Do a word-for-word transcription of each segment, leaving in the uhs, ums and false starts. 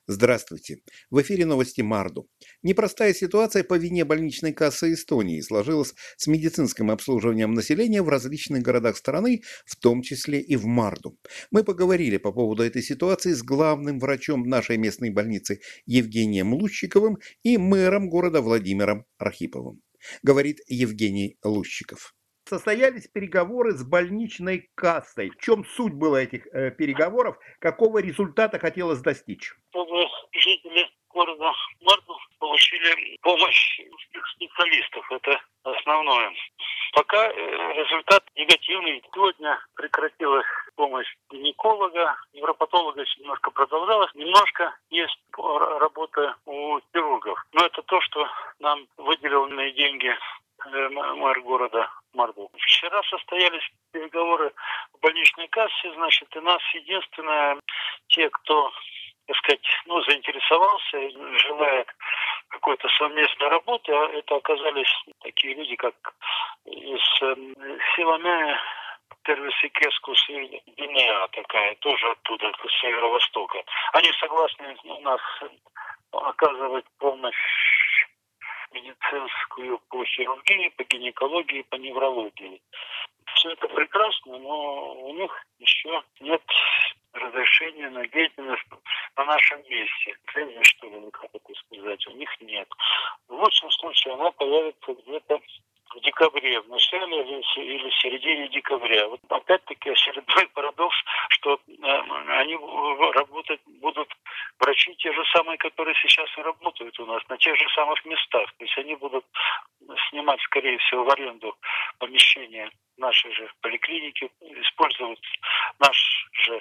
Здравствуйте. В эфире новости Марду. Непростая ситуация по вине больничной кассы Эстонии сложилась с медицинским обслуживанием населения в различных городах страны, в том числе и в Марду. Мы поговорили по поводу этой ситуации с главным врачом нашей местной больницы Евгением Лущиковым и мэром города Владимиром Архиповым. Говорит Евгений Лущиков. Состоялись переговоры с больничной кассой. В чем суть была этих э, переговоров? Какого результата хотелось достичь? Чтобы жители города Марду получили помощь специалистов. Это основное. Пока результат негативный. Сегодня прекратилась помощь гинеколога, невропатолога еще немножко продолжалась. Немножко есть работа у хирургов. Но это то, что нам выделенные деньги мэр города Марду. Вчера состоялись переговоры в больничной кассе, значит, и нас единственное, те, кто, так сказать, ну, заинтересовался, желает какой-то совместной работы, а это оказались такие люди, как из Силаме, Тервисикескус и Гинеа такая, тоже оттуда, с северо-востока. Они согласны у нас оказывать помощь медицинскую по хирургии, по гинекологии, по неврологии. Все это прекрасно, но у них еще нет разрешения на деятельность на нашем месте. Цели, что ли, как это сказать, у них нет. В лучшем случае она появится где-то в декабре, в начале или в середине декабря. Вот опять-таки очередной парадокс, что э, они работать будут врачи те же самые, которые сейчас и работают у нас, на тех же самых местах. То есть они будут снимать, скорее всего, в аренду помещения нашей же поликлиники, использовать наш же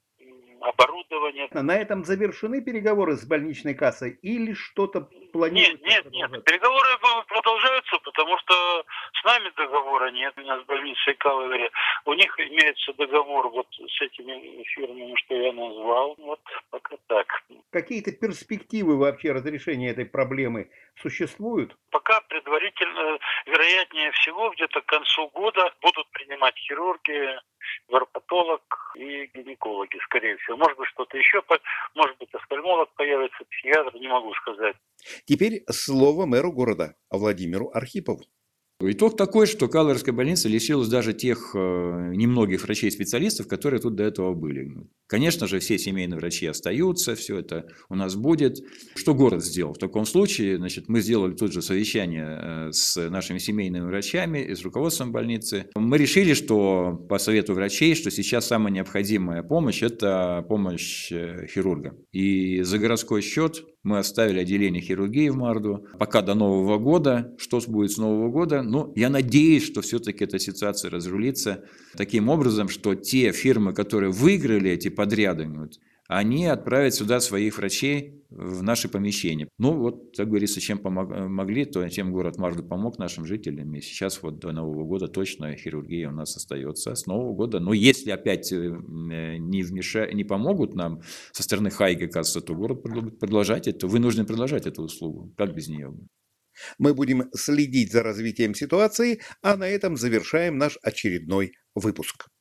оборудование. На этом завершены переговоры с больничной кассой или что-то планируется? Нет, нет, нет. Переговоры продолжаются, потому что с нами договора нет. У нас с больницей Калавере. У них имеется договор вот с этими фирмами, что я назвал. Вот пока так. Какие-то перспективы вообще разрешения этой проблемы существуют? Пока предварительно, вероятнее всего, где-то к концу года будут принимать хирурги, невропатолог и гинекологи, скорее всего. Может быть, что-то еще, может быть, офтальмолог появится, психиатр, не могу сказать. Теперь слово мэру города Владимиру Архипову. Итог такой, что Калверская больница лишилась даже тех э, немногих врачей-специалистов, которые тут до этого были. Конечно же, все семейные врачи остаются, все это у нас будет. Что город сделал? В таком случае, значит, мы сделали тут же совещание с нашими семейными врачами и с руководством больницы. Мы решили, что по совету врачей, что сейчас самая необходимая помощь – это помощь хирурга. И за городской счет мы оставили отделение хирургии в Марду. Пока до Нового года. Что будет с Нового года? Ну, я надеюсь, что все-таки эта ситуация разрулится таким образом, что те фирмы, которые выиграли эти подряды, они отправят сюда своих врачей в наши помещения. Ну, вот, как говорится, чем помогли, то тем город Марду помог нашим жителям. И сейчас вот до Нового года точно хирургия у нас остается. С Нового года, но если опять не, вмеша... не помогут нам со стороны Хайга, кажется, то город продолжать это, вынужден продолжать эту услугу. Как без нее? Мы будем следить за развитием ситуации, а на этом завершаем наш очередной выпуск.